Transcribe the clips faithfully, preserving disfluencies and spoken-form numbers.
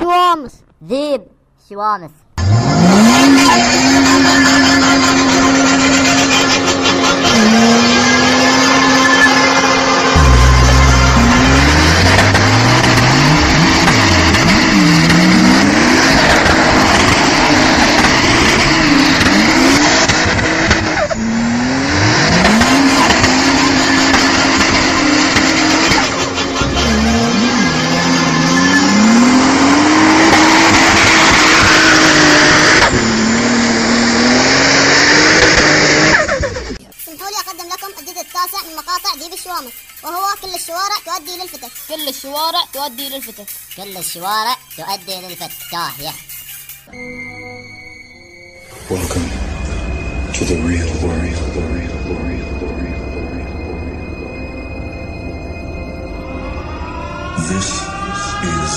شوامس. ذيب شوامس. من مقاطع ذيب الشوامس، وهو كل الشوارع تؤدي للفتك. كل الشوارع تؤدي للفتك. كل الشوارع تؤدي للفتك. تاهية. Welcome to the real world. The real, the real, the real, the real, the real. This is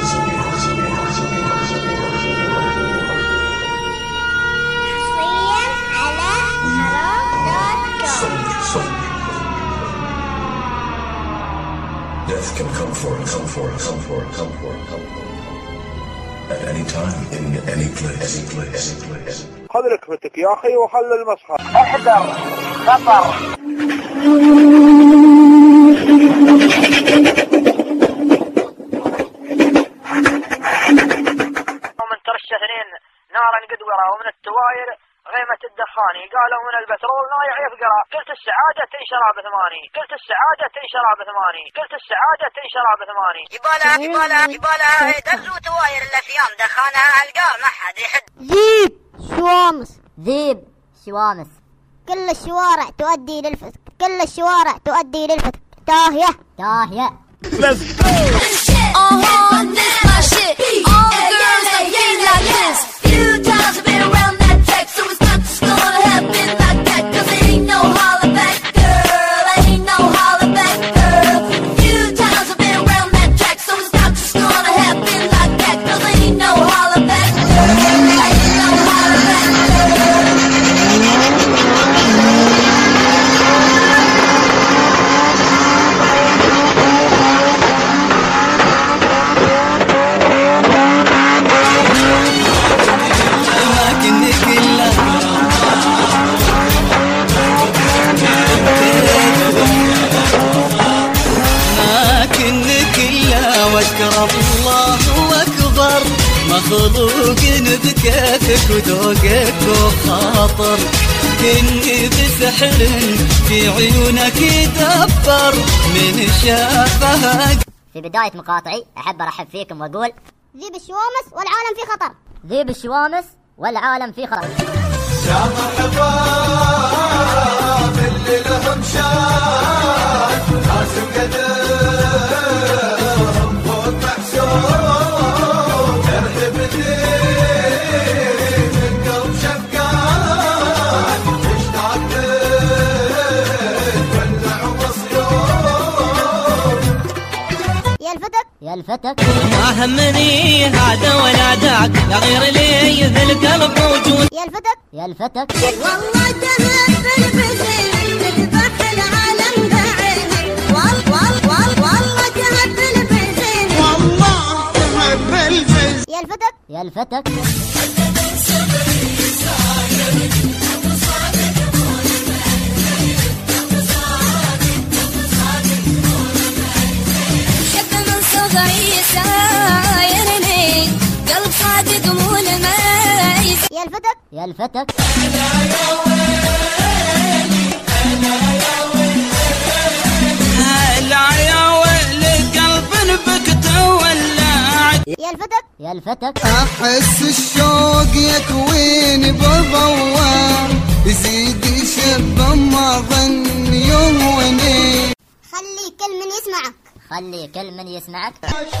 حصريا على هلو دوت كوم. Death can come for us, come for us, come for us, come for us, come for us. At any time, in any place, any place, any place. خذ ركبتك يا أخي وحل المصحف. احذر خطر. ومن ترشح اثنين نارا قدورة ومن التواير غيمة الدخاني، قالوا من البترول نايع يفقرا، قلت السعادة تنشرى بثماني، قلت السعادة تنشرى بثماني، قلت السعادة تنشرى بثماني. يبالها يبالها يبالها دزو تواير الافيام دخانها القاه ما حد يحد. ذيب شوامس. ذيب شوامس. كل الشوارع تؤدي للفتك. كل الشوارع تؤدي للفتك. تاهية. تاهية. Let's go. Uh-huh, this my shit. All the girls that feel like this. Few times I've been around that track, so it's not just gonna happen like that. Cause it ain't no holler back, girl. Ain't no holler back, girl. Few times I've been around that track, so it's not just gonna happen like that. Cause it ain't no holler back, girl. Ain't no holler back, girl. واكرم الله واكبر، مخلوق بكيفك وذوقك وخاطر، كني بسحر في عيونك يدبر من شافها. في بداية مقاطعي أحب أرحب فيكم وأقول ذيب الشوامس والعالم في خطر. ذيب الشوامس والعالم في خطر. يا مرحبا باللي لهم شان، لازم قدرهم فوق محسوب، ترحب الدين من قلب شفقان، اشتاق تولع ومصيوب. يا الفتك يا الفتك ما همني هذا ولا ذاك، لا غير لي ذا القلب موجود. يا الفتك يا الفتك والله دهب بالبزين تذبح العالم بعينك، والله والله دهب بالبزين، والله دهب بالبزين. يا الفتك يا الفتك حب من صغري سايرني، قلب صادق مو لميس. يا الفتك يا الفتك هلا يا ويل قلب بك تولع. يا الفتك يا الفتك احس الشوق يكويني بضوار، يزيد يشب ما ظن يهوني. خلي كل من يسمعك. خلي كل من يسمعك.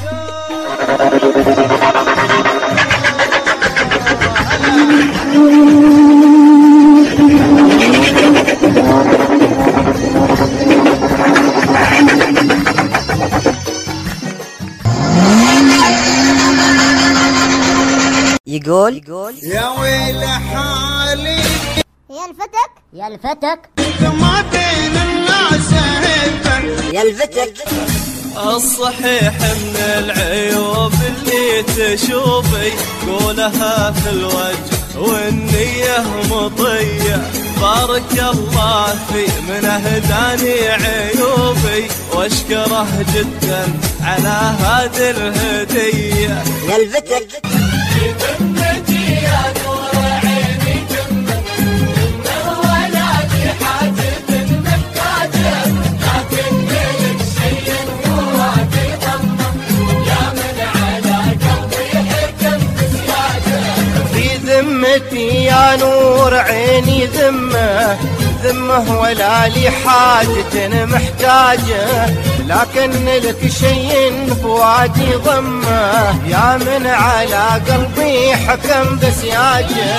يقول يقول يا ويل حالي. يا الفتك يا الفتك ما بين الناس هيبة. يا الفتك الصحيح من العيوب اللي تشوفي قولها في الوجه والنية مطية. بارك الله في من اهداني عيوبي واشكره جدا على هذه الهدية. يا الفتك ذمتي يا نور عيني جمة ولادي حاجة محتاجة لكن لك شيء فؤادي ضمه يا من على قلبي حكم بزيادة. في ذمتي يا نور عيني ذمة ذمه ولا لي حاجة محتاجة لكن لك شيء فؤادي ضمه يا من على قلبي حكم بسياجه.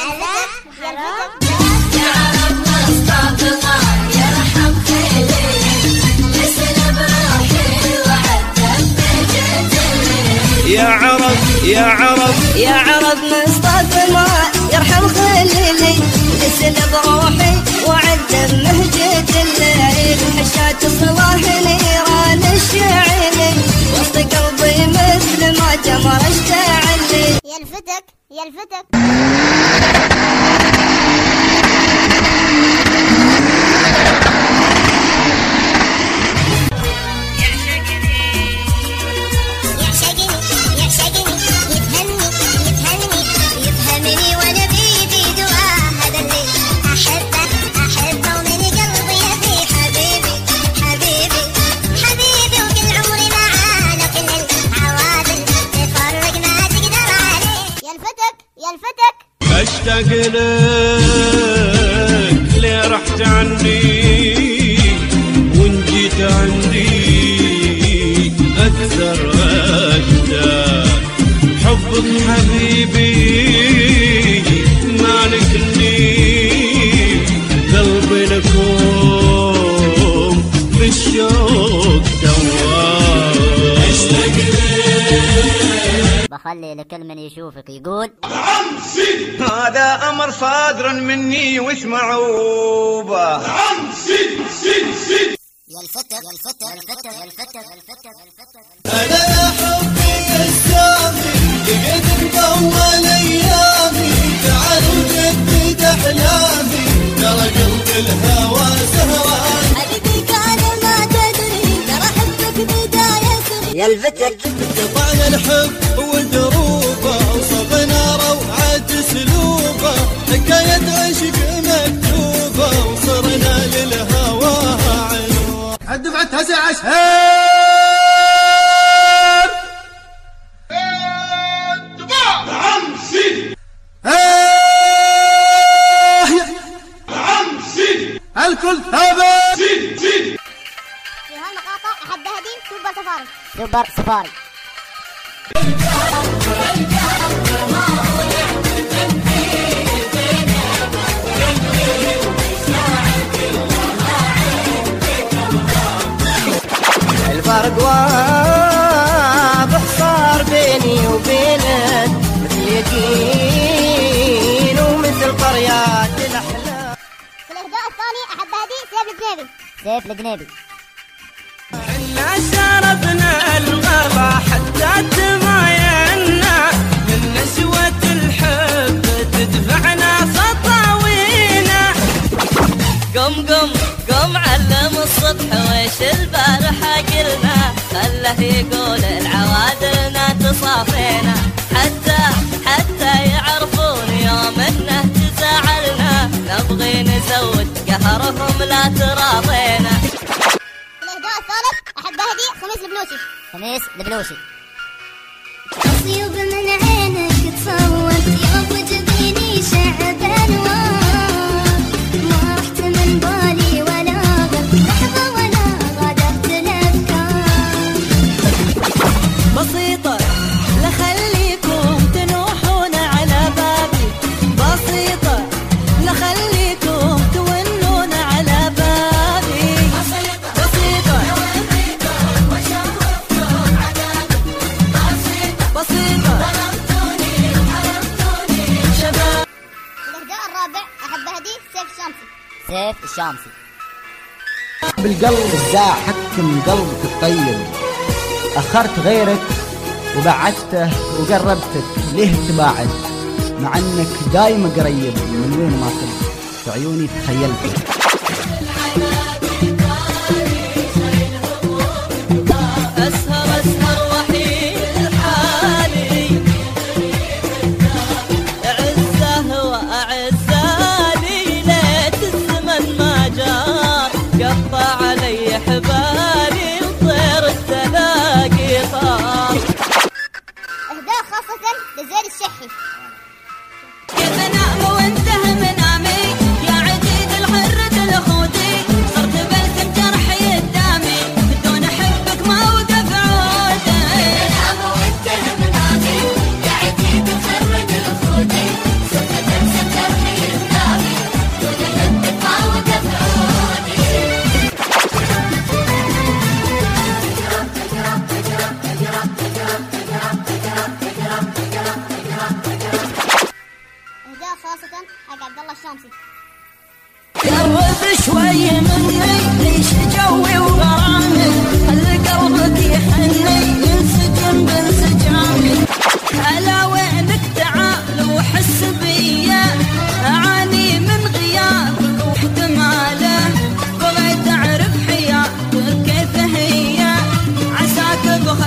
يا عرب يا عرب يا عرب مصطفى ما يرحم خليلي اسل بروحي وعد مهجة الليل حشات الصلاح نيران الشعلي وسط قلبي مثل ما جمر اشتعلي. يا الفتك يا الفتك اشتاق لك ليه رحت عني وان جيت عندي اكثر اشتاق حبك حبيبي مالكني قلبي لكم بالشوق دوام. اشتاق لك بخلي لكل من يشوفك يقول نعم سيدي هذا أمر صادر مني واسمعوا به. نعم سيدي سيدي سيدي يا الفتك يا الفتك يا الفتك يا الفتك يا الفتك يا الفتك. أنا يا حبي السامي لقيتك أول أيامي تعال وجدد أحلامي ترى قلب الهوى سهران حبيبي كان ما تدري ترى حبك بداية صغيرة. يا الفتك قطعنا الحب ودروبه وصغنا روعة سلوبه حكاية عشق مكتوبة وصرنا للهوى عنوة الدفعة تهزع عشهر نعم سيدي نعم سيدي الكل ثابت سيدي سيدي. في هالمقاطع أحب أهدي سوبر سفاري. سوبر سفاري. الفرق واضح صار بيني وبينك مثل يقين ومثل قريات الأحلام. في الإهداء الثاني أحب أهدي سيف الجنيبي. سيف الجنيبي. حنا شربنا الغلا حتى تمايلنا من نسوة الحب تدفعنا خطاوينا. قم قم قم علم الصبح ويش البارحة قلنا خله يقول العوادلنا تصافينا حتى حتى يعرفون يوم انه تزعلنا نبغي نزود قهرهم لا تراضينا. في الإهداء الثالث أحب أهدي خميس البلوشي. خميس البلوشي. أصيب من عينك تصوت يوم وجبيني شعب أنوار ما رحت من بالي ولا غبت لحظة ولا غادرت الأفكار. بسيطة لخليكم تنوحون على بابي بسيطة لخليكم تونون على بابي بسيطة بسيطة بسيطة ظلمتوني حرمتوني شباب. الإهداء الرابع أحب أهدي سيف الشامسي. سيف الشامسي. بالقلب الزاع حكم قلبك الطيب أخرت غيرك وبعدته وقربتك ليه تباعد، مع انك دايم قريب من وين ما كنت في عيوني تخيلتك. أسهر أسهر وحيد حالي أعزه وأعزه ليلة الزمن ما جار، قطع علي حبالي وطير التلاقي طار. إهداء خاصة لزين الشحي. كيف أنام وانتهى منامي يا عديد الحرة الخوتي، صرت بلسم جرحي قدامي بدون أحبك ما وقف عودي. أنام وانتهى منامي يا عديد الحرة الخوتي، صرت بلسم جرحي قدامي بدون أحبك ما وقف عودي. إهداء خاصة حق عبد الله الشامسي. قرب شوي مني ليش جوي وغرامي، خلي قلبك يحني ينسجن بانسجامي. هلا وينك تعال وحس بيا، اعاني من غيابك واحتماله، بغيت اعرف حياتك كيف هي، عساك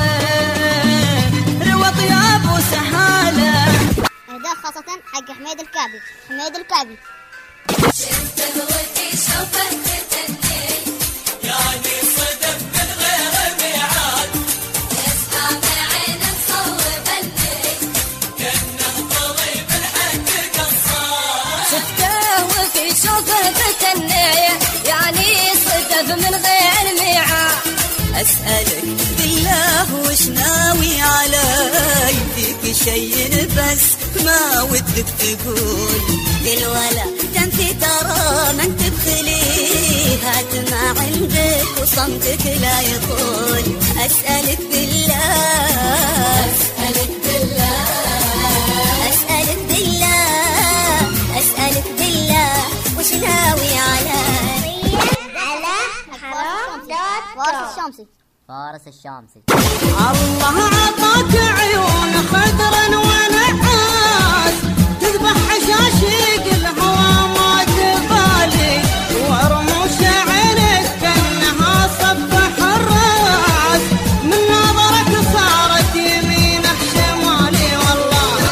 بخير وطياب وسهاله. إهداء خاصة حق حميد الكعبي. حميد الكعبي. شفت الوجه شوفه تتني، يعني صدف من غير ميعاد، يصحى بعين مصوب الني، كأنه طبيب الحق قصار. شفته وفي شوفه تتني، يعني صدف من غير ميعاد. أسألك بالله وش ناوي علي، فيك شي بس ما ودك تقول، الولا تنفي ترى ما انت بخليه، هات ما عندك وصمتك لا يطول. أسألك بالله أسألك بالله أسألك بالله أسألك بالله وش ناوي علي. على حرام دوت فارس الشامسي. فارس الشامسي. الله عطاك عيون خضرا ونعاس، تذبح حشاشيق الهوى ما تبالي، ورموش عينك كأنها صبح الراس، من نظرك صارت يمينك شمالي. والله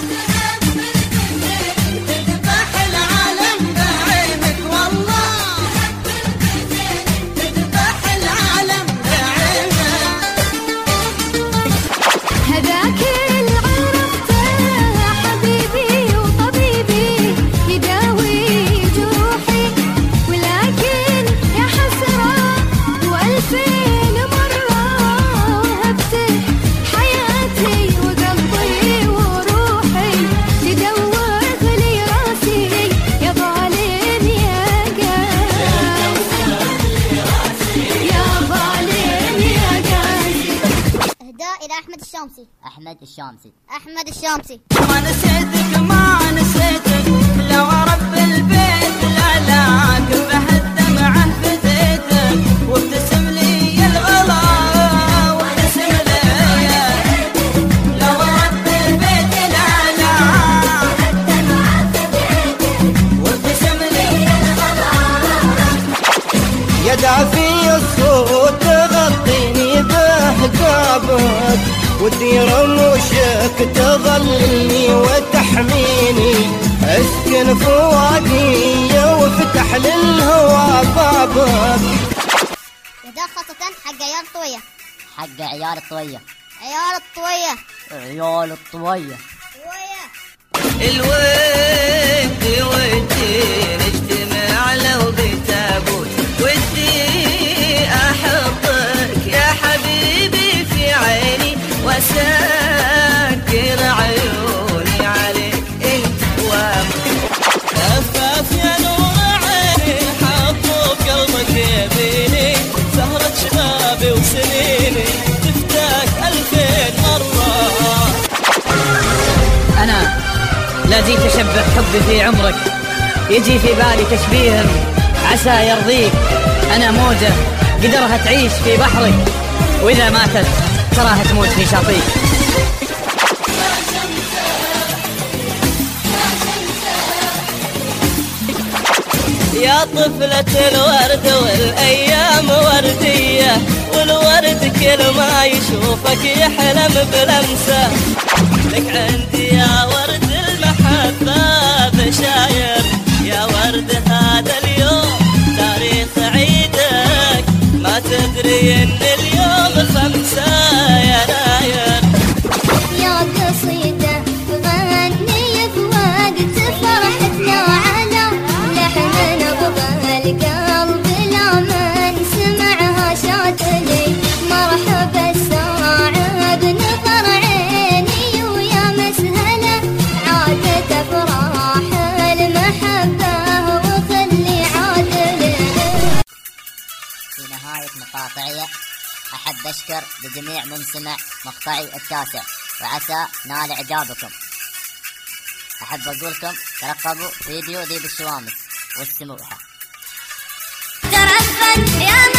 تذبح العالم بعينك، والله تذبح العالم بعينك. هذاك اللي عرفته حبيبي وطبيبي، يداوي جروحي، ولكن يا حسرة وألفين مرة وهبته حياتي وقلبي وروحي، تدوخ لي راسي يا ظالم يا قاسي، يا ظالم يا قاسي. إهداء إلى أحمد الشامسي. أحمد الشامسي. أحمد الشامسي. ما نسيتك ما نسيتك، لو رب البيت لا لا بهالدمعة فديتك، وابتسم لي الغلا وابتسم لي، لو رب البيت لا لا وابتسم لي الغلا. يا دافي الصوت تغطيني بحجابك، ودي رموشك تظلني وتحميني، اسكن فؤادي وافتح للهوى بابك. إهداء خاصة حق عيال الطوية. حق عيال الطوية. عيال الطوية. عيال الطوية. طوية. الود ودي نجتمع لو بتابوت، ودي احطك يا حبيبي في عيني، واسكر عيوني عليك انت وامك. لفاف يا نور عيني حطوا بقلبك يميني، سهرة شبابي وسنيني تفتك ألفين مرة. أنا لا جيت أشبه حبي في عمرك، يجي في بالي تشبيه عسى يرضيك. أنا موجة قدرها تعيش في بحرك، وإذا ماتت تراها تموت في شاطئك. يا طفلة الورد والأيام وردية، والورد كل ما يشوفك يحلم بلمسة. لك عندي يا ورد المحبة بشاير، يا ورد هذا اليوم تاريخ عيدك، ما تدري ان اليوم خمسة يناير. يا قصيدة غني في وقت فرحتنا على لحن نبض القلب لما نسمعها شاتلي. مرحبا الساعة بنظر عيني ويا مسهلة، عادت أفراح المحبة وخلي عادلي. في نهاية مقاطعي أحب أشكر لجميع من سمع مقطعي التاسع، وعسى نال إعجابكم. أحب أقولكم ترقبوا فيديو ذيب الشوامس والسموحة. ترفن يا